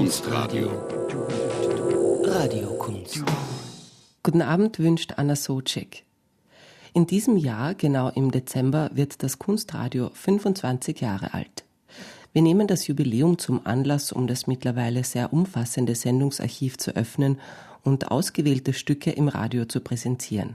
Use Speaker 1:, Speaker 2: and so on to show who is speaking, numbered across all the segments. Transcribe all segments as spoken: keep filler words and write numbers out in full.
Speaker 1: Kunstradio. Radiokunst.
Speaker 2: Guten Abend wünscht Anna Socek. In diesem Jahr, genau im Dezember, wird das Kunstradio fünfundzwanzig Jahre alt. Wir nehmen das Jubiläum zum Anlass, um das mittlerweile sehr umfassende Sendungsarchiv zu öffnen und ausgewählte Stücke im Radio zu präsentieren.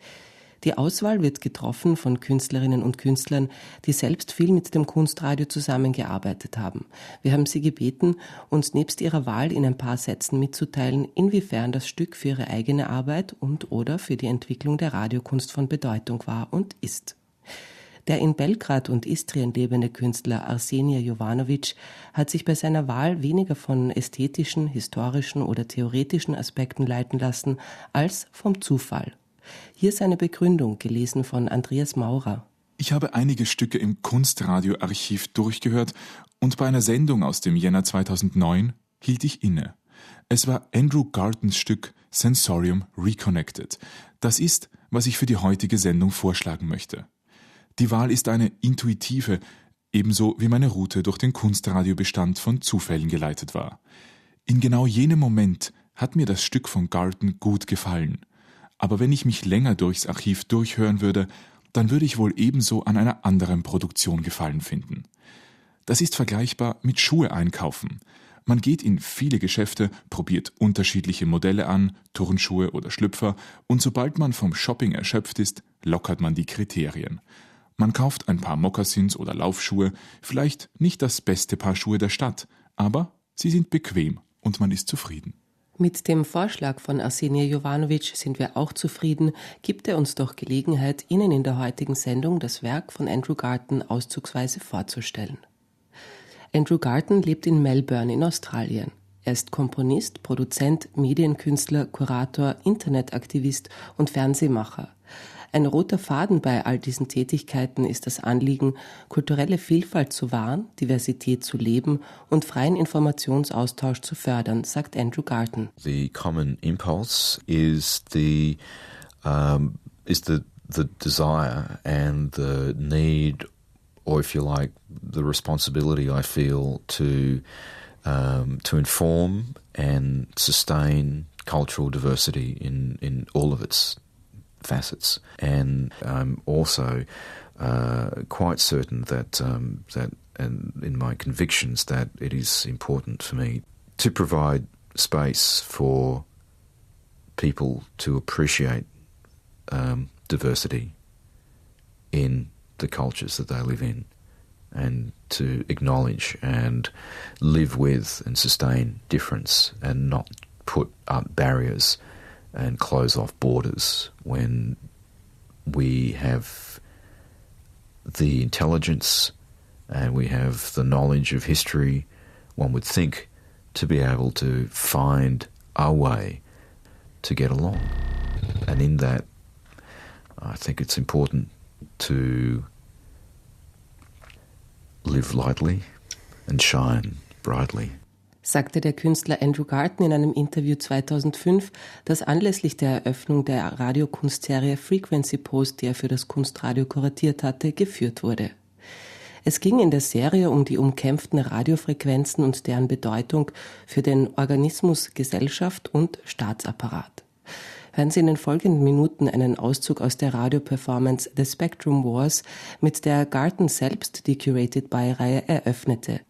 Speaker 2: Die Auswahl wird getroffen von Künstlerinnen und Künstlern, die selbst viel mit dem Kunstradio zusammengearbeitet haben. Wir haben sie gebeten, uns nebst ihrer Wahl in ein paar Sätzen mitzuteilen, inwiefern das Stück für ihre eigene Arbeit und oder für die Entwicklung der Radiokunst von Bedeutung war und ist. Der in Belgrad und Istrien lebende Künstler Arsenije Jovanović hat sich bei seiner Wahl weniger von ästhetischen, historischen oder theoretischen Aspekten leiten lassen, als vom Zufall. Hier seine Begründung, gelesen von Andreas Maurer.
Speaker 3: Ich habe einige Stücke im Kunstradioarchiv durchgehört und bei einer Sendung aus dem Jänner zweitausendneun hielt ich inne. Es war Andrew Gartons Stück Sensorium Reconnected. Das ist, was ich für die heutige Sendung vorschlagen möchte. Die Wahl ist eine intuitive, ebenso wie meine Route durch den Kunstradiobestand von Zufällen geleitet war. In genau jenem Moment hat mir das Stück von Garton gut gefallen. Aber wenn ich mich länger durchs Archiv durchhören würde, dann würde ich wohl ebenso an einer anderen Produktion Gefallen finden. Das ist vergleichbar mit Schuhe einkaufen. Man geht in viele Geschäfte, probiert unterschiedliche Modelle an, Turnschuhe oder Schlüpfer, und sobald man vom Shopping erschöpft ist, lockert man die Kriterien. Man kauft ein paar Mokassins oder Laufschuhe, vielleicht nicht das beste Paar Schuhe der Stadt, aber sie sind bequem und man ist zufrieden.
Speaker 2: Mit dem Vorschlag von Arsenije Jovanović sind wir auch zufrieden, gibt er uns doch Gelegenheit, Ihnen in der heutigen Sendung das Werk von Andrew Garton auszugsweise vorzustellen. Andrew Garton lebt in Melbourne in Australien. Er ist Komponist, Produzent, Medienkünstler, Kurator, Internetaktivist und Fernsehmacher. Ein roter Faden bei all diesen Tätigkeiten ist das Anliegen, kulturelle Vielfalt zu wahren, Diversität zu leben und freien Informationsaustausch zu fördern, sagt Andrew Garton.
Speaker 4: The common impulse is the um, is the the desire and the need, or if you like, the responsibility I feel to um, to inform and sustain cultural diversity in in all of its facets, and I'm also uh, quite certain that um, that, and in my convictions, that it is important for me to provide space for people to appreciate um, diversity in the cultures that they live in, and to acknowledge and live with and sustain difference, and not put up barriers and close off borders when we have the intelligence and we have the knowledge of history, one would think, to be able to find our way to get along. And in that, I think it's important to live lightly and shine brightly,
Speaker 2: sagte der Künstler Andrew Garton in einem Interview zweitausendfünf, das anlässlich der Eröffnung der Radiokunstserie Frequency Post, die er für das Kunstradio kuratiert hatte, geführt wurde. Es ging in der Serie um die umkämpften Radiofrequenzen und deren Bedeutung für den Organismus Gesellschaft und Staatsapparat. Hören Sie in den folgenden Minuten einen Auszug aus der Radioperformance The Spectrum Wars, mit der Garton selbst die Curated By-Reihe eröffnete.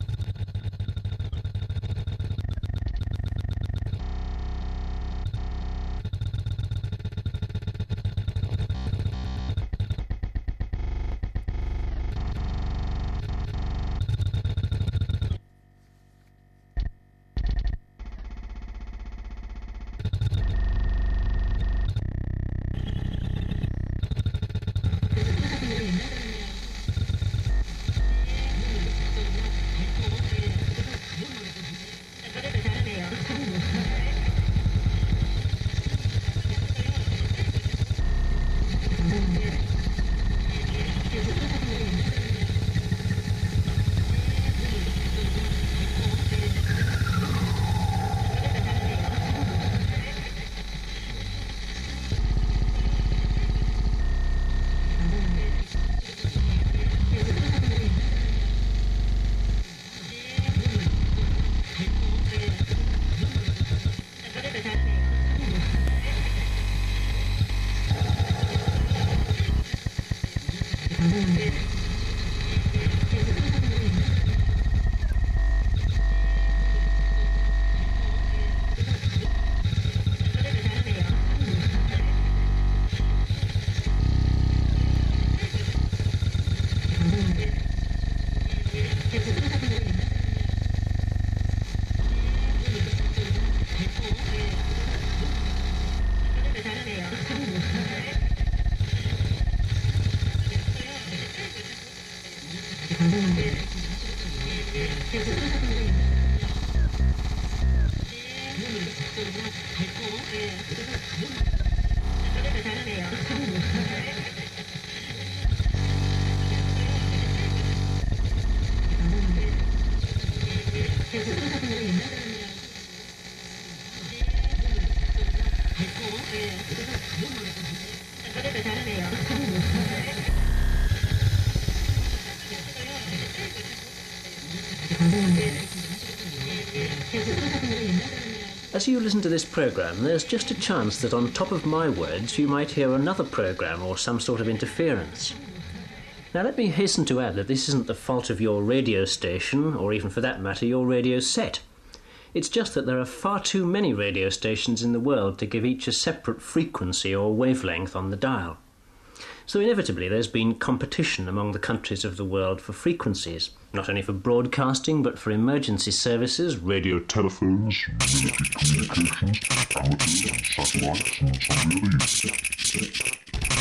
Speaker 1: As you listen to this programme, there's just a chance that on top of my words you might hear another programme or some sort of interference. Now let me hasten to add that this isn't the fault of your radio station, or even for that matter your radio set. It's just that there are far too many radio stations in the world to give each a separate frequency or wavelength on the dial. So inevitably there's been competition among the countries of the world for frequencies, not only for broadcasting but for emergency services, radio telephones, military communications, amateurs and satellites, and some really...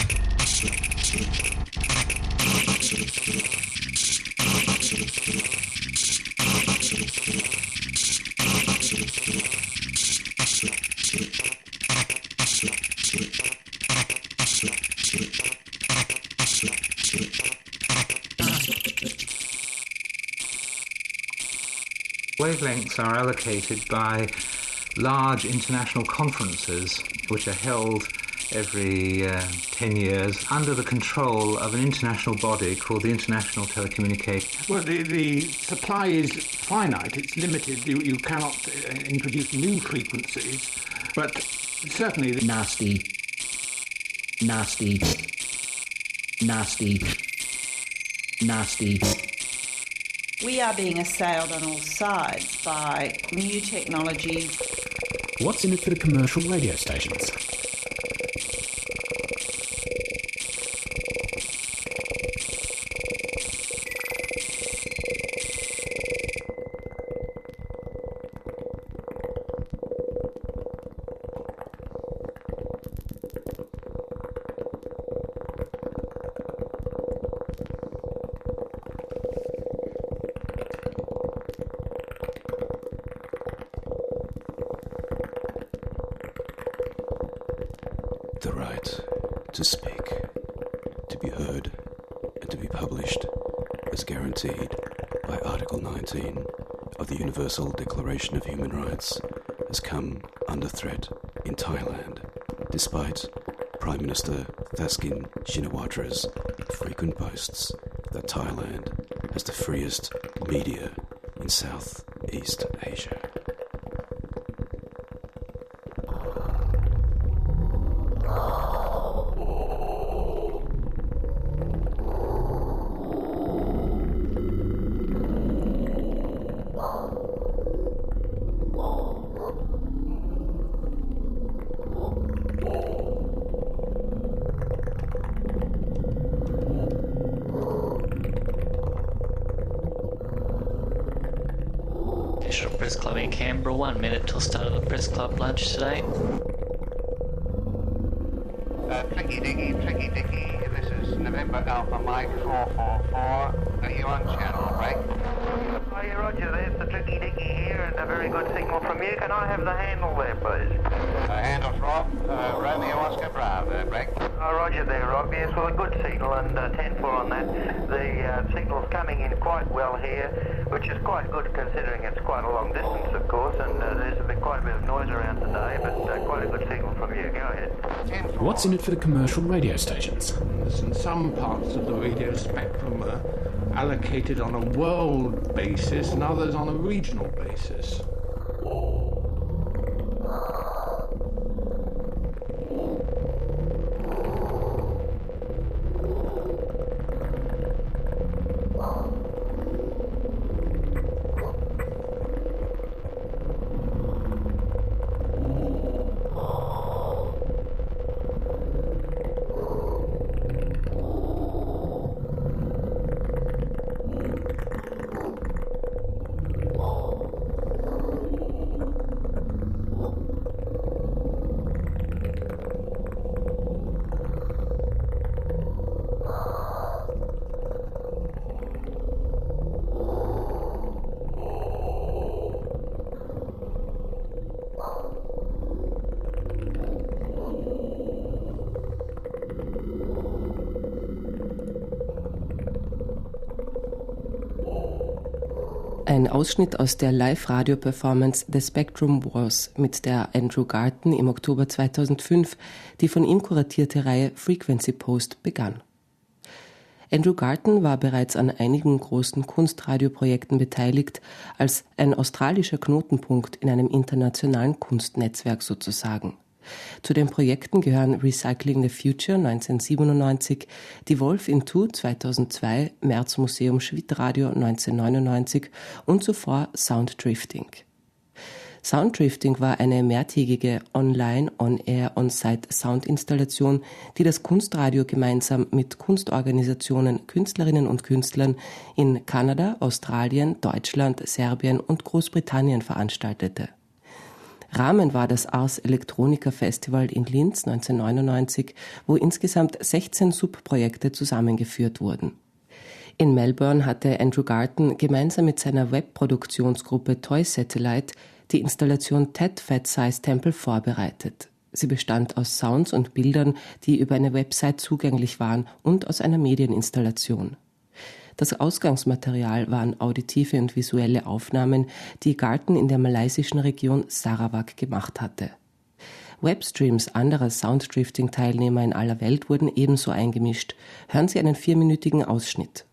Speaker 5: Wavelengths are allocated by large international conferences which are held every uh, ten years under the control of an international body called the International Telecommunications.
Speaker 6: Well, the, the supply is finite, it's limited. You, you cannot uh, introduce new frequencies, but certainly... The
Speaker 7: nasty, nasty, nasty, nasty.
Speaker 8: We are being assailed on all sides by new technologies.
Speaker 7: What's in it for the commercial radio stations?
Speaker 9: The right to speak, to be heard, and to be published as guaranteed by Article nineteen of the Universal Declaration of Human Rights has come under threat in Thailand, despite Prime Minister Thaksin Shinawatра's frequent boasts that Thailand has the freest media in Southeast Asia.
Speaker 10: Press Club in Canberra, one minute till start of the Press Club lunch today.
Speaker 11: Uh, Tricky Dicky, Tricky Dicky, this is November Alpha Mike four four four. Are you on channel break?
Speaker 12: Oh, yeah, Roger, there's the Tricky Dicky here and a very good signal from you. Can I have the handle there, please?
Speaker 11: Uh, handles Rob, uh, Romeo Oscar Bravo, break.
Speaker 12: Oh, Roger there, Rob. Yes, well, a good signal and uh, ten four on that. The uh, signal's coming in quite well here, which is quite good considering it's quite a long distance, of course, and uh, there's been quite a bit of noise around today, but uh, quite a good signal from you. Go ahead.
Speaker 7: What's in it for the commercial radio stations?
Speaker 6: And some parts of the radio spectrum are allocated on a world basis and others on a regional basis.
Speaker 2: Ein Ausschnitt aus der Live-Radio-Performance The Spectrum Wars, mit der Andrew Garton im Oktober zweitausendfünf die von ihm kuratierte Reihe Frequency Post begann. Andrew Garton war bereits an einigen großen Kunstradioprojekten beteiligt, als ein australischer Knotenpunkt in einem internationalen Kunstnetzwerk sozusagen. Zu den Projekten gehören Recycling the Future neunzehnhundertsiebenundneunzig, Devolve in Two zweitausendzwei, Märzmuseum Schwittradio neunzehnhundertneunundneunzig und zuvor Sounddrifting. Sounddrifting war eine mehrtägige Online-, On-Air-, On-Site Soundinstallation, die das Kunstradio gemeinsam mit Kunstorganisationen, Künstlerinnen und Künstlern in Kanada, Australien, Deutschland, Serbien und Großbritannien veranstaltete. Rahmen war das Ars Electronica Festival in Linz neunzehnhundertneunundneunzig, wo insgesamt sechzehn Subprojekte zusammengeführt wurden. In Melbourne hatte Andrew Garton gemeinsam mit seiner Webproduktionsgruppe Toy Satellite die Installation Ted Fat Size Temple vorbereitet. Sie bestand aus Sounds und Bildern, die über eine Website zugänglich waren, und aus einer Medieninstallation. Das Ausgangsmaterial waren auditive und visuelle Aufnahmen, die Garton in der malaysischen Region Sarawak gemacht hatte. Webstreams anderer Sounddrifting-Teilnehmer in aller Welt wurden ebenso eingemischt. Hören Sie einen vierminütigen Ausschnitt.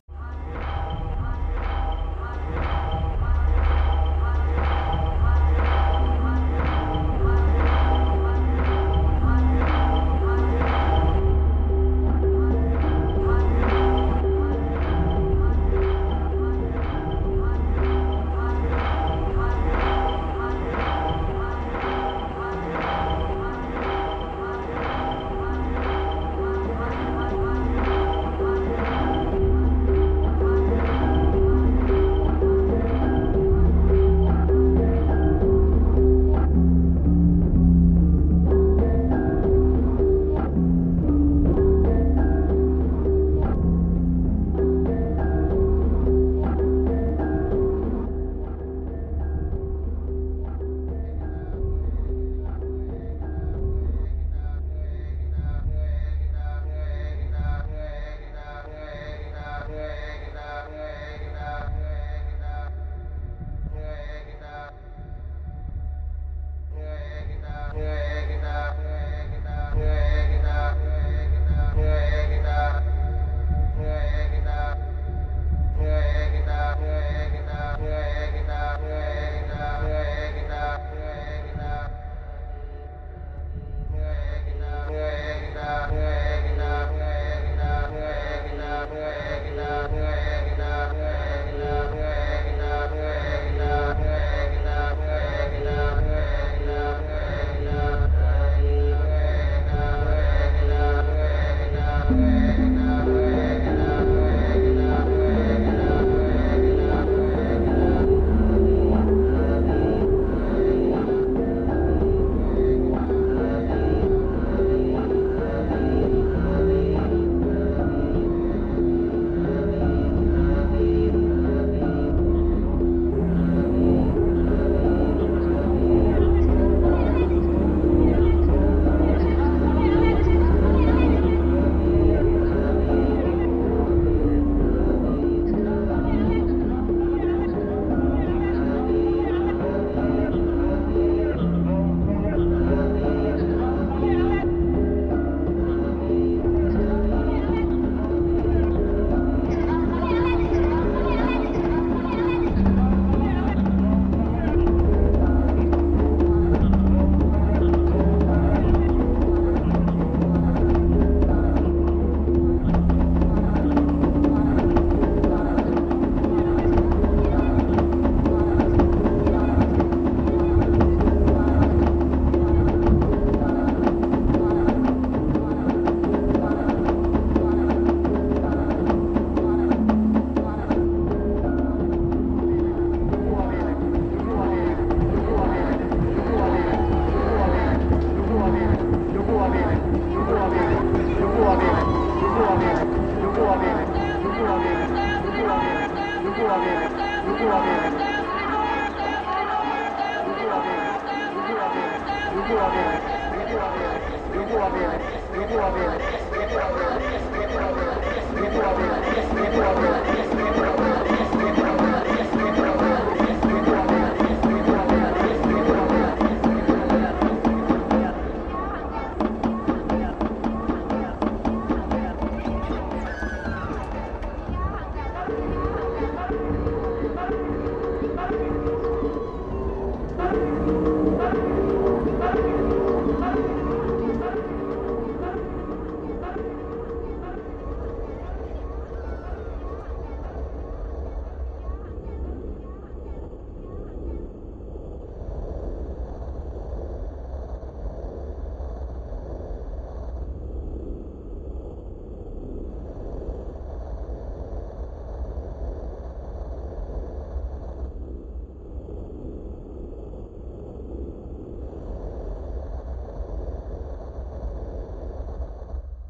Speaker 12: Thank you.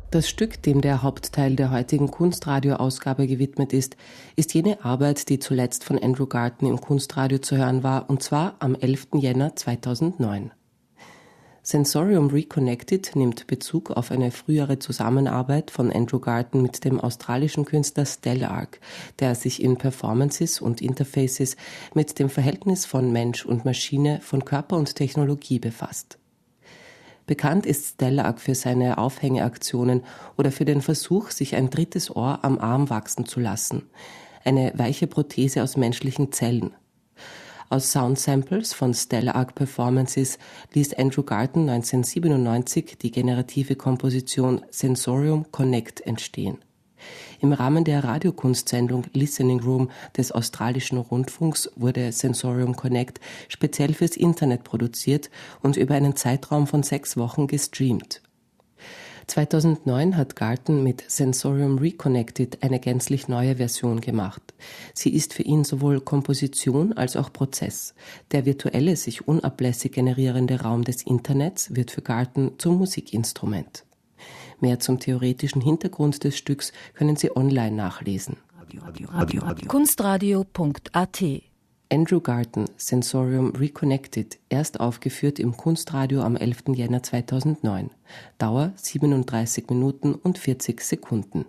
Speaker 2: Das Stück, dem der Hauptteil der heutigen Kunstradio-Ausgabe gewidmet ist, ist jene Arbeit, die zuletzt von Andrew Garton im Kunstradio zu hören war, und zwar am elften Jänner zweitausendneun. Sensorium Reconnected nimmt Bezug auf eine frühere Zusammenarbeit von Andrew Garton mit dem australischen Künstler Stelarc, der sich in Performances und Interfaces mit dem Verhältnis von Mensch und Maschine, von Körper und Technologie befasst. Bekannt ist Stelarc für seine Aufhängeaktionen oder für den Versuch, sich ein drittes Ohr am Arm wachsen zu lassen, eine weiche Prothese aus menschlichen Zellen. Aus Soundsamples von Stelarc Performances ließ Andrew Garton neunzehnhundertsiebenundneunzig die generative Komposition Sensorium Connect entstehen. Im Rahmen der Radiokunstsendung Listening Room des australischen Rundfunks wurde Sensorium Connect speziell fürs Internet produziert und über einen Zeitraum von sechs Wochen gestreamt. zweitausendneun hat Garton mit Sensorium Reconnected eine gänzlich neue Version gemacht. Sie ist für ihn sowohl Komposition als auch Prozess. Der virtuelle, sich unablässig generierende Raum des Internets wird für Garton zum Musikinstrument. Mehr zum theoretischen Hintergrund des Stücks können Sie online nachlesen.
Speaker 13: kunstradio punkt a t
Speaker 2: Andrew Garton, Sensorium Reconnected, erst aufgeführt im Kunstradio am elften Jänner zweitausendneun. Dauer siebenunddreißig Minuten und vierzig Sekunden.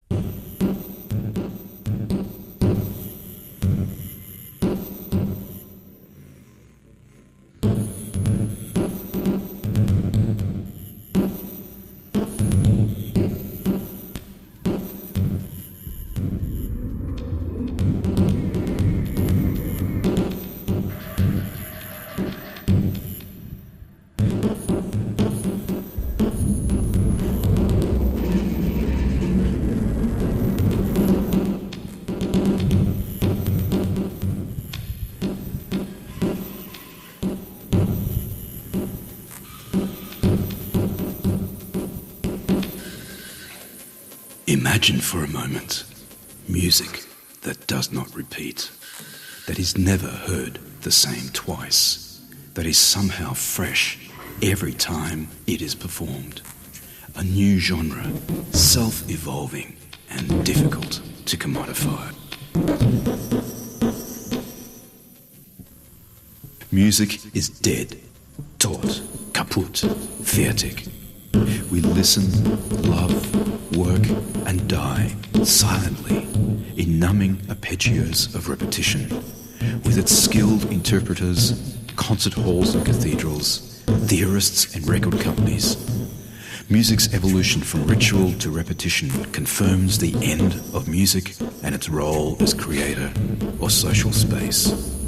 Speaker 9: Imagine for a moment music that does not repeat, that is never heard the same twice, that is somehow fresh every time it is performed. A new genre, self-evolving and difficult to commodify. Music is dead, tot, kaputt, fertig. We listen, love, work and die silently in numbing arpeggios of repetition, with its skilled interpreters, concert halls and cathedrals, theorists and record companies. Music's evolution from ritual to repetition confirms the end of music and its role as creator or social space.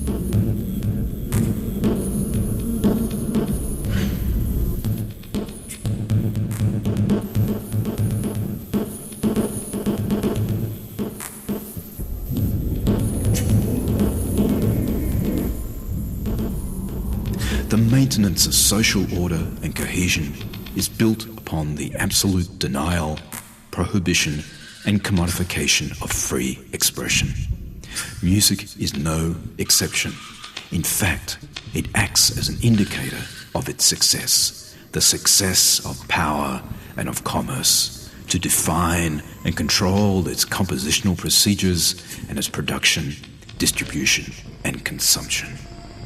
Speaker 9: The maintenance of social order and cohesion is built upon the absolute denial, prohibition and commodification of free expression. Music is no exception. In fact, it acts as an indicator of its success, the success of power and of commerce, to define and control its compositional procedures and its production, distribution and consumption.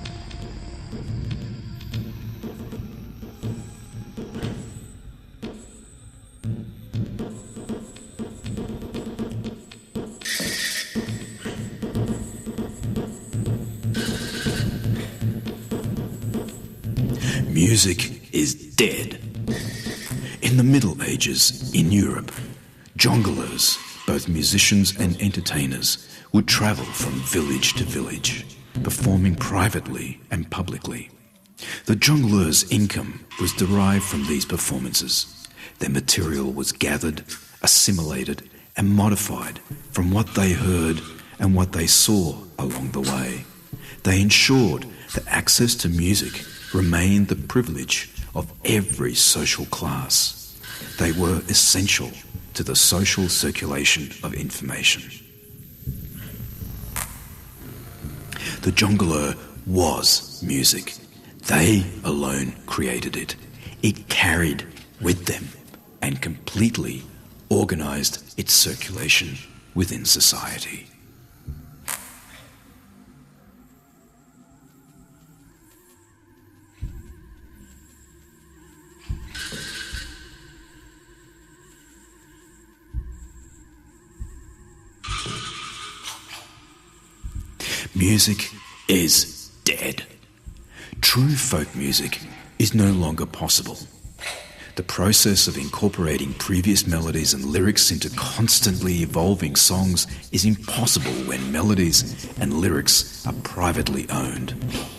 Speaker 9: Music is dead. In the Middle Ages, in Europe, jongleurs, both musicians and entertainers, would travel from village to village, performing privately and publicly. The jongleurs' income was derived from these performances. Their material was gathered, assimilated, and modified from what they heard and what they saw along the way. They ensured that access to music remained the privilege of every social class. They were essential to the social circulation of information. The jongleur was music. They alone created it. It carried with them and completely organized its circulation within society. Music is dead. True folk music is no longer possible. The process of incorporating previous melodies and lyrics into constantly evolving songs is impossible when melodies and lyrics are privately owned.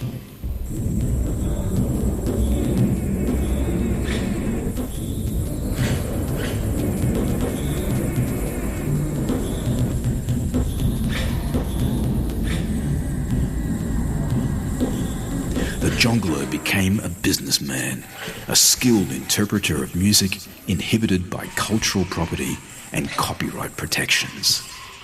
Speaker 9: The jongleur became a businessman, a skilled interpreter of music inhibited by cultural property and copyright protections.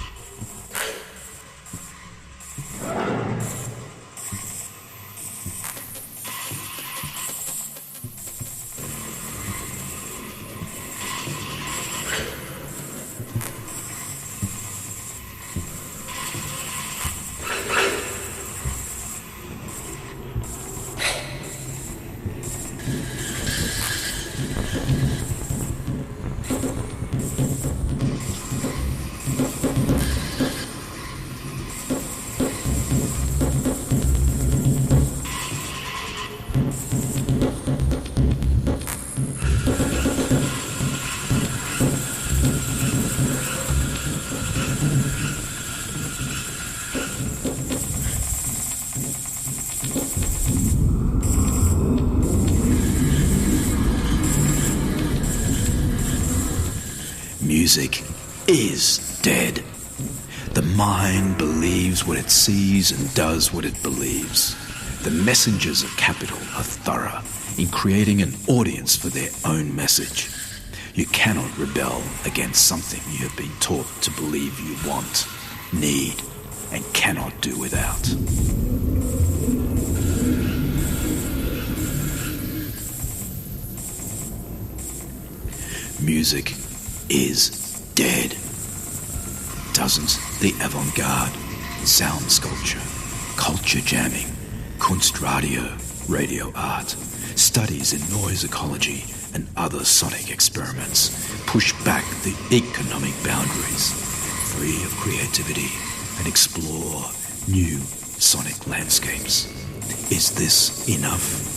Speaker 9: Music is dead. The mind believes what it sees and does what it believes. The messengers of capital are thorough in creating an audience for their own message. You cannot rebel against something you have been taught to believe you want, need, and cannot do without. Music is dead. Doesn't the avant-garde, sound sculpture, culture jamming, Kunstradio, radio art, studies in noise ecology and other sonic experiments push back the economic boundaries, free of creativity, and explore new sonic landscapes? Is this enough?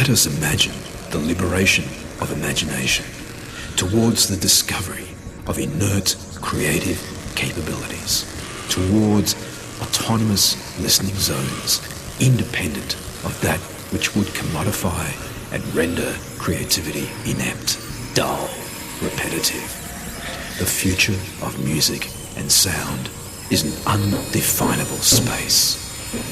Speaker 9: let us imagine the liberation of imagination towards the discovery of inert creative capabilities, towards autonomous listening zones independent of that which would commodify and render creativity inept, dull, repetitive. The future of music and sound is an undefinable space.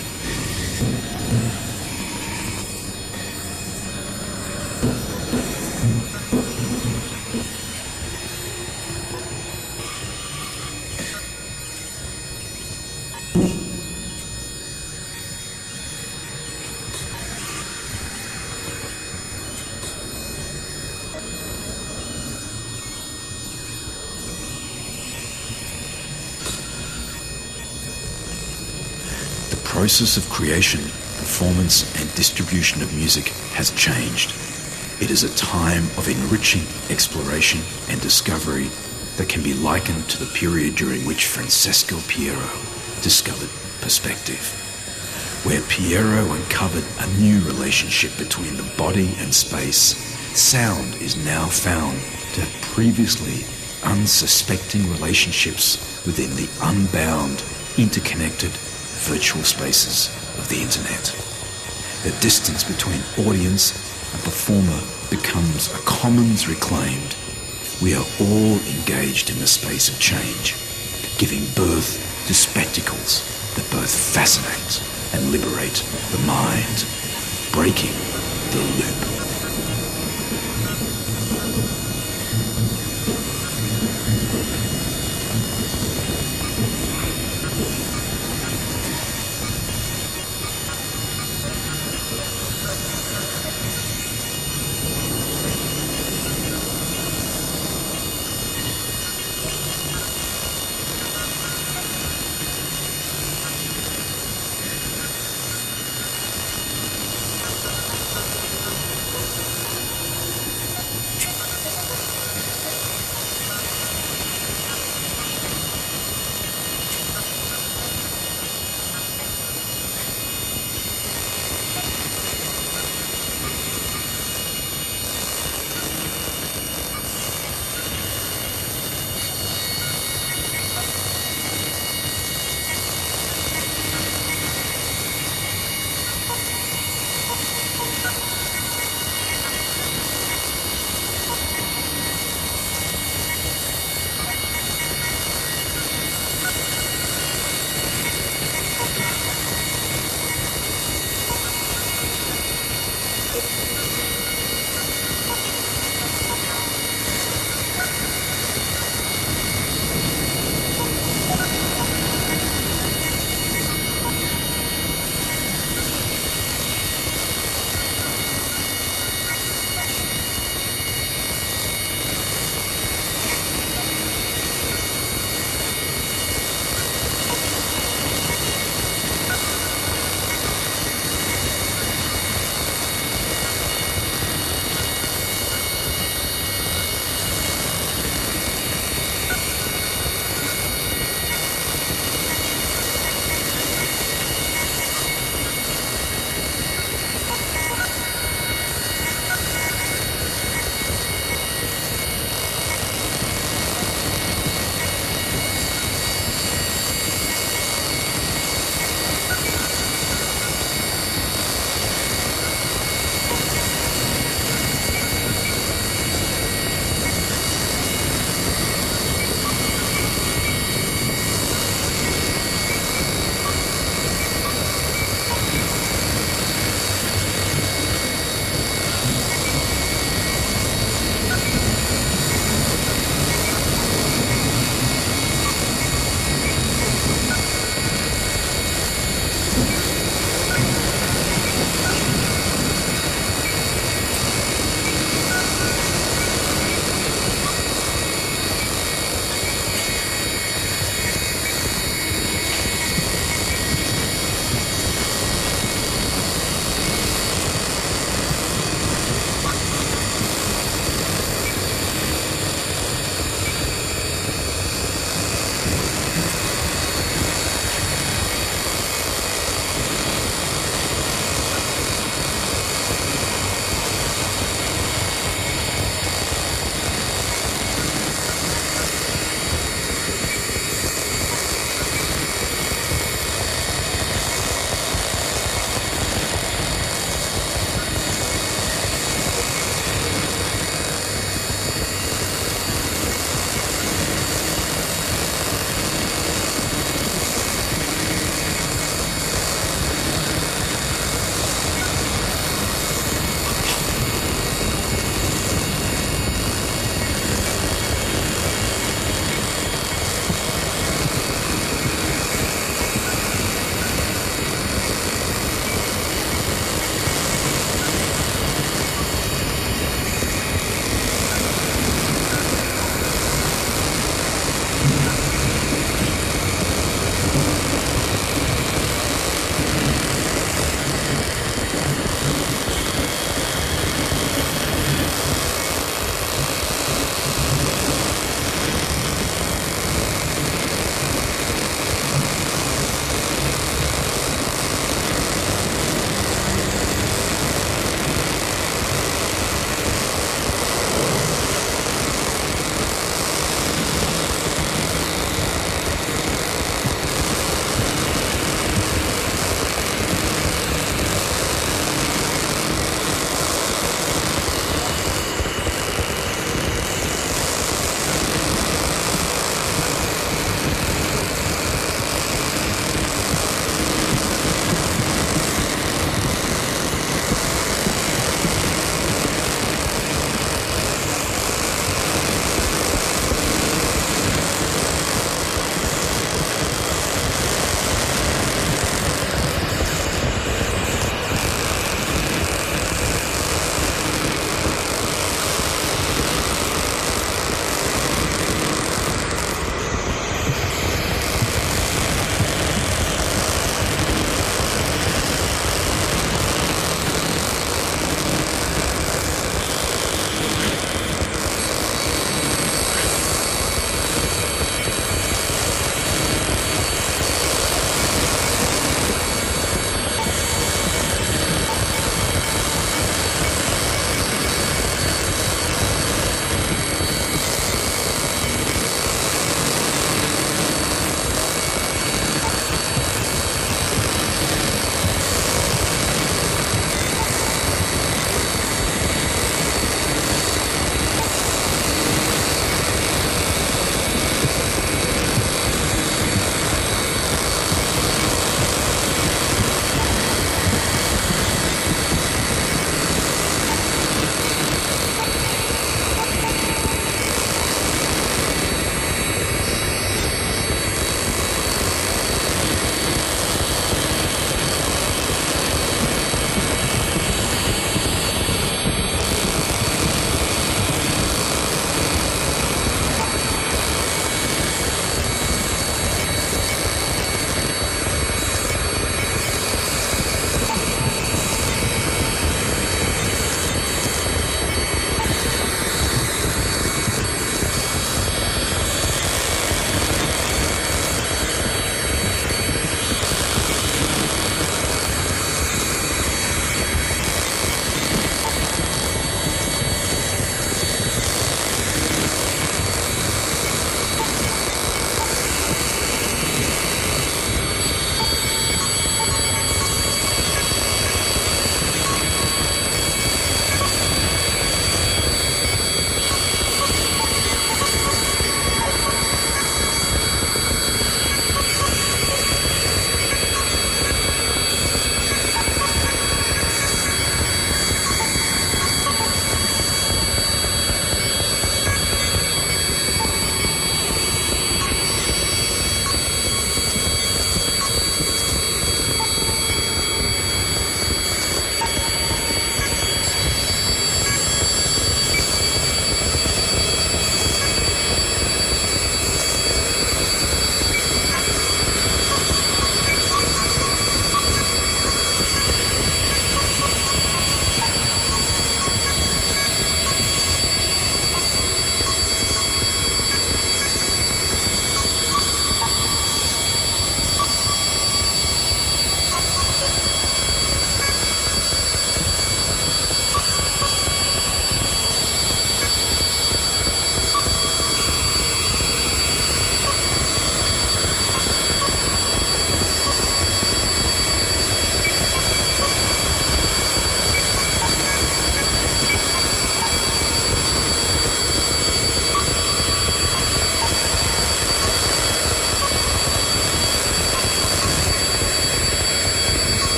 Speaker 9: The process of creation, performance and distribution of music has changed. It is a time of enriching exploration and discovery that can be likened to the period during which Francesco Piero discovered perspective, where Piero uncovered a new relationship between the body and space. Sound is now found to have previously unsuspecting relationships within the unbound, interconnected virtual spaces of the internet. The distance between audience and performer becomes a commons reclaimed. We are all engaged in the space of change, giving birth to spectacles that both fascinate and liberate the mind, breaking the loop.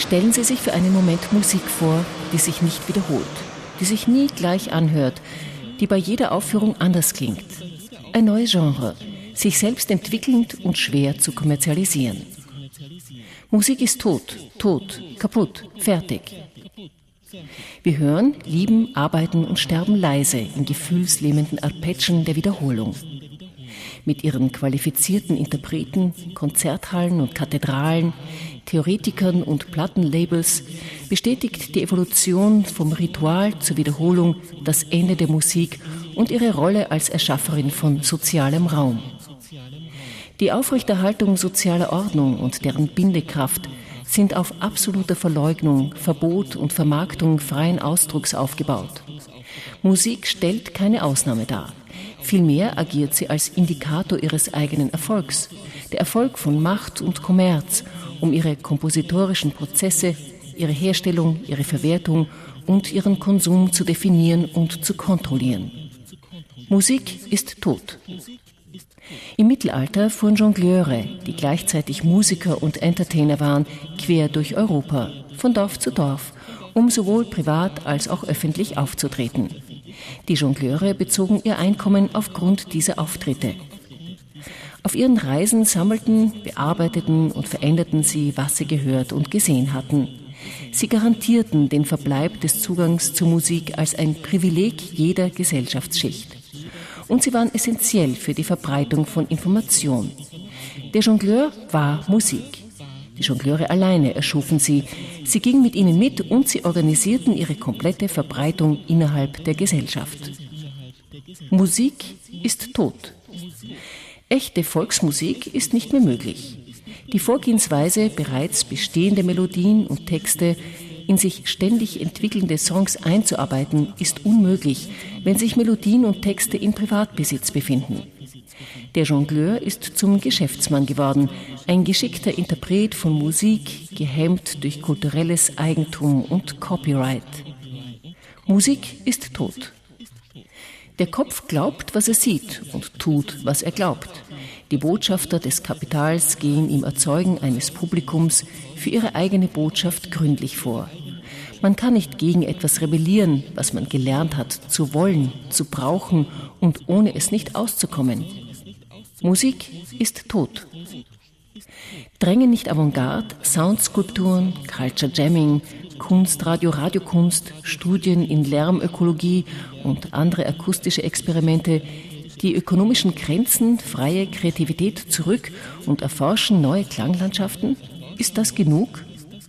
Speaker 14: Stellen Sie sich für einen Moment Musik vor, die sich nicht wiederholt, die sich nie gleich anhört, die bei jeder Aufführung anders klingt. Ein neues Genre, sich selbst entwickelnd und schwer zu kommerzialisieren. Musik ist tot, tot, kaputt, fertig. Wir hören, lieben, arbeiten und sterben leise in gefühlslähmenden Arpeggien der Wiederholung. Mit ihren qualifizierten Interpreten, Konzerthallen und Kathedralen, Theoretikern und Plattenlabels bestätigt die Evolution vom Ritual zur Wiederholung das Ende der Musik und ihre Rolle als Erschafferin von sozialem Raum. Die Aufrechterhaltung sozialer Ordnung und deren Bindekraft sind auf absoluter Verleugnung, Verbot und Vermarktung freien Ausdrucks aufgebaut. Musik stellt keine Ausnahme dar. Vielmehr agiert sie als Indikator ihres eigenen Erfolgs, der Erfolg von Macht und Kommerz, um ihre kompositorischen Prozesse, ihre Herstellung, ihre Verwertung und ihren Konsum zu definieren und zu kontrollieren. Musik ist tot. Im Mittelalter fuhren Jongleure, die gleichzeitig Musiker und Entertainer waren, quer durch Europa, von Dorf zu Dorf, um sowohl privat als auch öffentlich aufzutreten. Die Jongleure bezogen ihr Einkommen aufgrund dieser Auftritte. Auf ihren Reisen sammelten, bearbeiteten und veränderten sie, was sie gehört und gesehen hatten. Sie garantierten den Verbleib des Zugangs zur Musik als ein Privileg jeder Gesellschaftsschicht. Und sie waren essentiell für die Verbreitung von Information. Der Jongleur war Musik. Die Jongleure alleine erschufen sie. Sie gingen mit ihnen mit und sie organisierten ihre komplette Verbreitung innerhalb der Gesellschaft. Musik ist tot. Echte Volksmusik ist nicht mehr möglich. Die Vorgehensweise, bereits bestehende Melodien und Texte in sich ständig entwickelnde Songs einzuarbeiten, ist unmöglich, wenn sich Melodien und Texte in Privatbesitz befinden. Der Jongleur ist zum Geschäftsmann geworden, ein geschickter Interpret von Musik, gehemmt durch kulturelles Eigentum und Copyright. Musik ist tot. Der Kopf glaubt, was er sieht und tut, was er glaubt. Die Botschafter des Kapitals gehen im Erzeugen eines Publikums für ihre eigene Botschaft gründlich vor. Man kann nicht gegen etwas rebellieren, was man gelernt hat, zu wollen, zu brauchen und ohne es nicht auszukommen. Musik ist tot. Drängen nicht Avantgarde, Soundskulpturen, Culture Jamming, Kunstradio, Radiokunst, Studien in Lärmökologie und andere akustische Experimente die ökonomischen Grenzen, freie Kreativität zurück und erforschen neue Klanglandschaften? Ist das genug?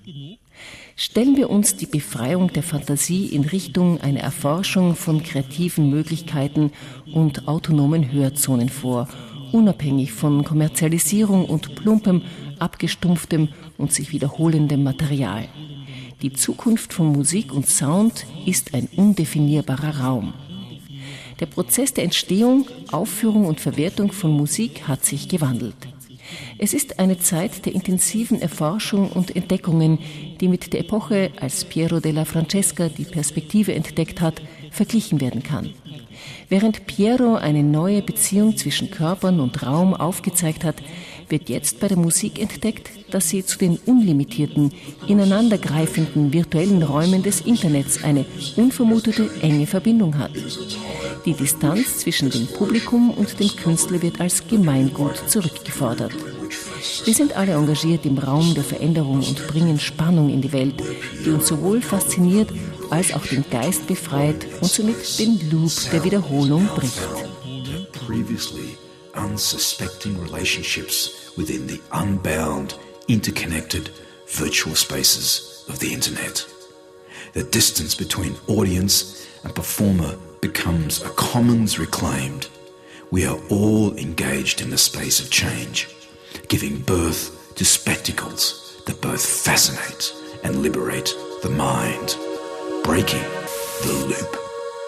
Speaker 14: Stellen wir uns die Befreiung der Fantasie in Richtung einer Erforschung von kreativen Möglichkeiten und autonomen Hörzonen vor, unabhängig von Kommerzialisierung und plumpem, abgestumpftem und sich wiederholendem Material. Die Zukunft von Musik und Sound ist ein undefinierbarer Raum. Der Prozess der Entstehung, Aufführung und Verwertung von Musik hat sich gewandelt. Es ist eine Zeit der intensiven Erforschung und Entdeckungen, die mit der Epoche, als Piero della Francesca die Perspektive entdeckt hat, verglichen werden kann. Während Piero eine neue Beziehung zwischen Körpern und Raum aufgezeigt hat, wird jetzt bei der Musik entdeckt, dass sie zu den unlimitierten, ineinandergreifenden virtuellen Räumen des Internets eine unvermutete enge Verbindung hat. Die Distanz zwischen dem Publikum und dem Künstler wird als Gemeingut zurückgefordert. Wir sind alle engagiert im Raum der Veränderung und bringen Spannung in die Welt, die uns sowohl fasziniert als auch den Geist befreit und somit den Loop der Wiederholung bricht.
Speaker 15: Previously unsuspecting relationships within the unbound, interconnected virtual spaces of the Internet. The distance between audience and performer becomes a commons reclaimed. We are all engaged in the space of change, giving birth to spectacles that both fascinate and liberate the mind, breaking the loop.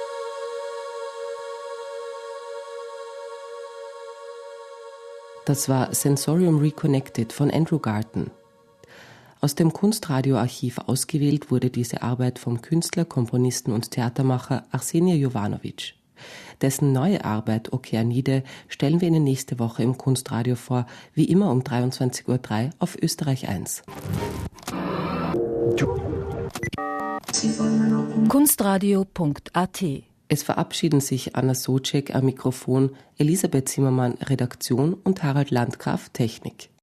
Speaker 2: Das war Sensorium Reconnected von Andrew Garton. Aus dem Kunstradioarchiv ausgewählt wurde diese Arbeit vom Künstler, Komponisten und Theatermacher Arsenia Jovanovic. Dessen neue Arbeit Okeanide stellen wir Ihnen nächste Woche im Kunstradio vor, wie immer um dreiundzwanzig Uhr drei auf Österreich eins.
Speaker 13: kunstradio punkt a t.
Speaker 2: Es verabschieden sich Anna Socek am Mikrofon, Elisabeth Zimmermann Redaktion und Harald Landgraf Technik.